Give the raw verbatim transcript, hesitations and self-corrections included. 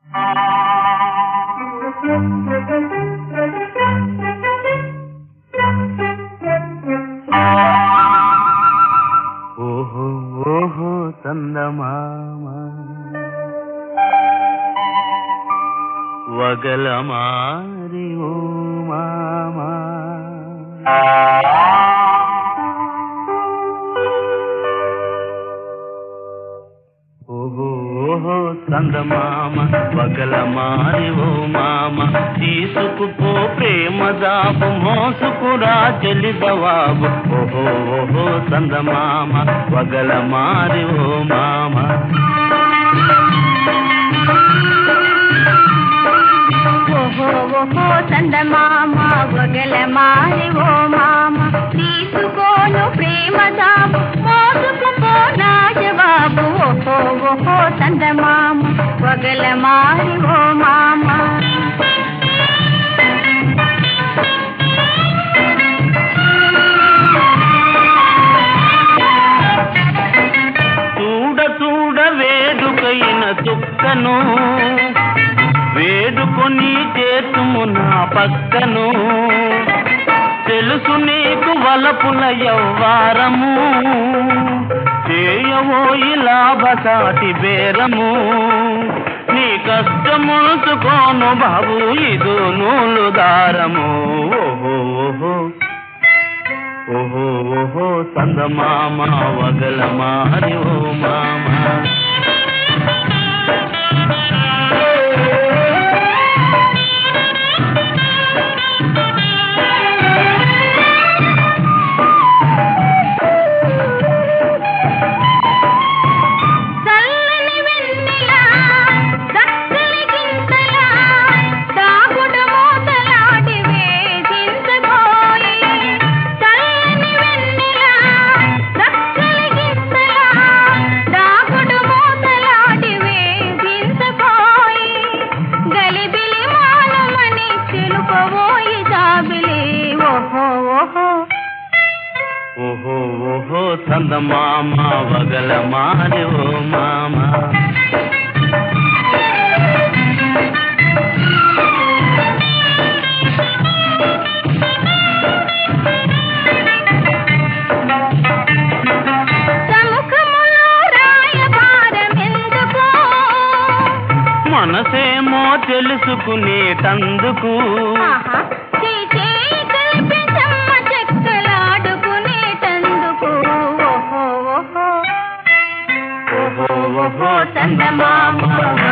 ఓహో ఓహో చందమామ వగలమారి ఓ మామా ఓహో ఓహో చందమామ వగలమారి ఓ మామ తీసుకుపో ప్రేమ జాబు మోసుకురా చెలి జవాబు ఓహో ఓహో చందమామ వగలమారి ఓ మామ ఓహో ఓహో చందమామ వగలమారి ఓ మామ తీసుకోను ప్రేమ జాబు మోసుకుపో నా జవాబు ఓహో ఓహో చందమామ వగలమారి ఓ మామ చూడ చూడ వేడుకైన చుక్కను వేడుకొని చేతుము నా పక్కను తెలుసు నీకు వలపుల యవ్వారము చేయవోయి లాభసాటి బేరము నీ కష్టములుచుకోను బాబు ఇదో నూలు దారము ఓహో ఓహో ఓహో ఓహో చందమామ వగలమారి ఓ మామ ఓహో ఓహో చందమామ వగలమారి ఓ మామ మనసేమో తెలుసుకునేటందుకు ఓహో చందమామ